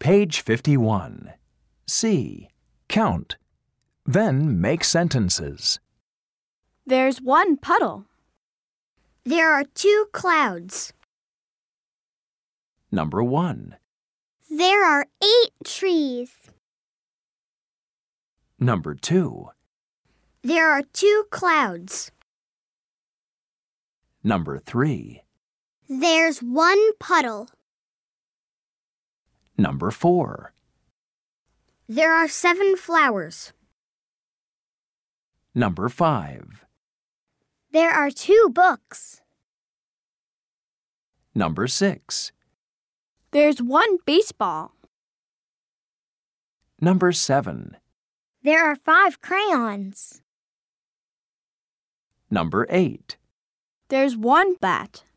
Page 51. C. Count. Then make sentences. There's one puddle. There are 2 clouds. Number 1. There are 8 trees. Number 2. There are 2 clouds. Number 3. There's 1 puddle. Number 4. There are 7 flowers. Number 5. There are 2 books. Number 6. There's one baseball. Number 7. There are 5 crayons. Number 8. There's one bat.